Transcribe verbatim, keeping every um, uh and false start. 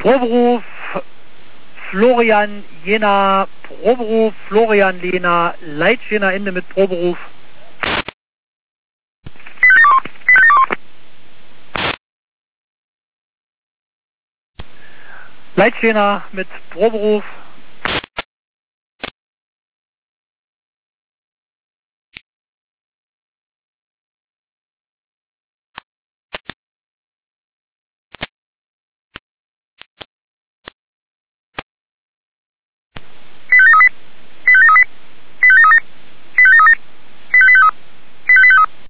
Proberuf Florian Jena, Proberuf Florian Lena, Leitjena Ende mit Proberuf. Leitjena mit Proberuf.